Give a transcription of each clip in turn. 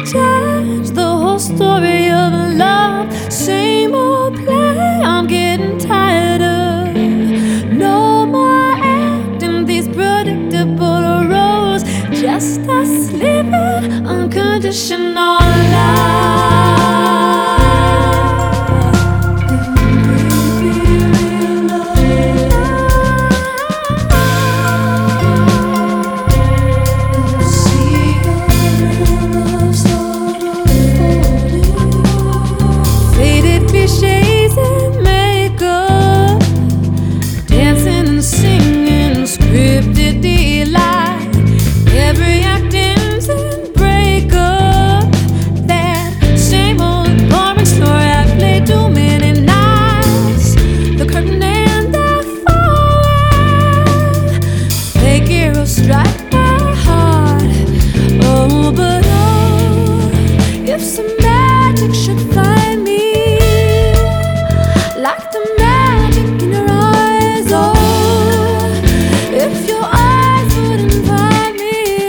change the whole story of love. Same old play, I'm getting tired of. No more acting these predictable roles. Just us living unconditional love. Cliches and makeup, dancing and singing, scripted delight. Every act ends in breakup. That same old boring story I played too many nights. The curtain and the fall. Fake heroes strike my heart. Oh, but oh, if some magic should find me. Like the magic in your eyes, oh, if your eyes would invite me,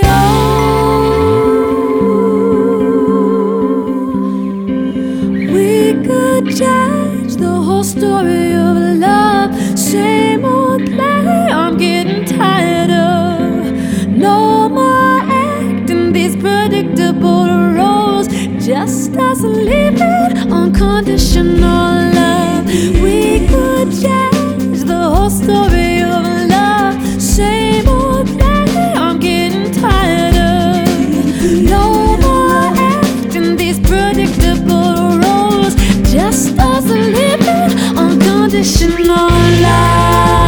oh, we could change the whole story of love. Same old play, I'm getting tired of. No more acting these predictable roles. Just us living unconditional love. We could change the whole story of love. Same old play, I'm getting tired of. No more acting these predictable roles. Just us living unconditional love.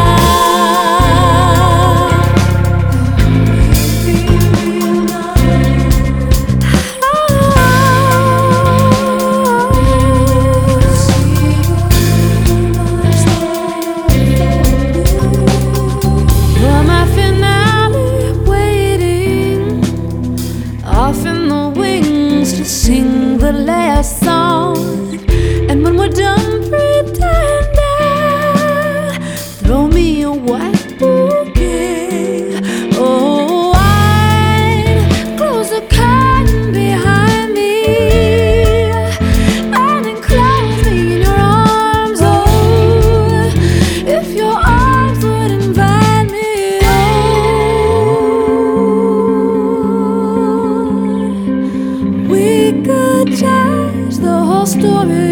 Sing the last song, and when we're done pretending, throw me a white bouquet. Oh, I'd close the curtain behind me and enclose me in your arms. Oh, if your arms would invite me, oh, we could change the whole story